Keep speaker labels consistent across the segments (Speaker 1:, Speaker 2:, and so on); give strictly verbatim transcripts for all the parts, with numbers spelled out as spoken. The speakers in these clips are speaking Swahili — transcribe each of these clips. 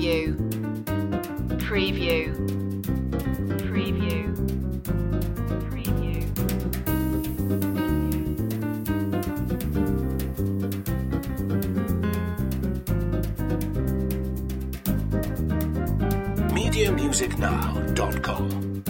Speaker 1: Preview. Preview. Preview. Preview.
Speaker 2: media music now dot com.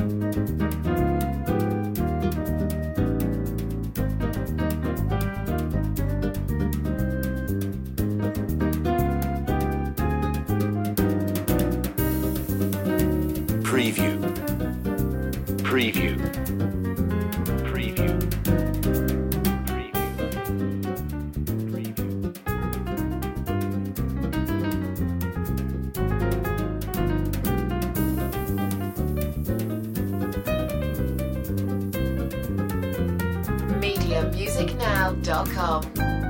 Speaker 2: Preview. Preview. Preview.
Speaker 1: media music now dot com.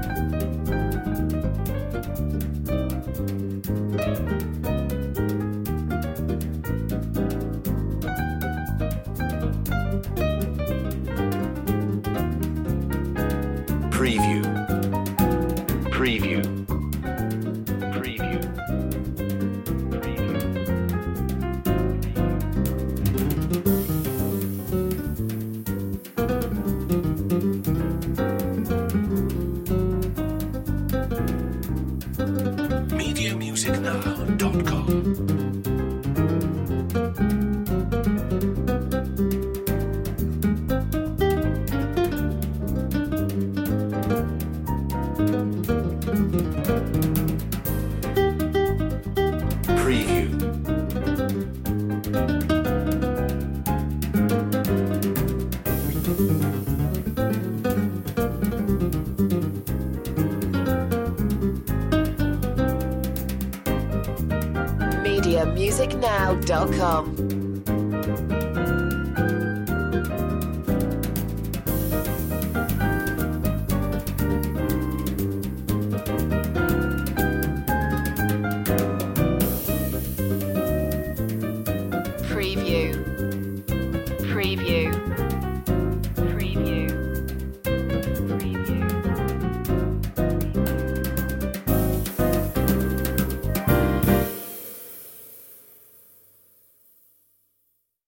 Speaker 2: Preview. Preview. Preview. media music now dot com. Preview.
Speaker 1: media music now dot com. Preview. Preview.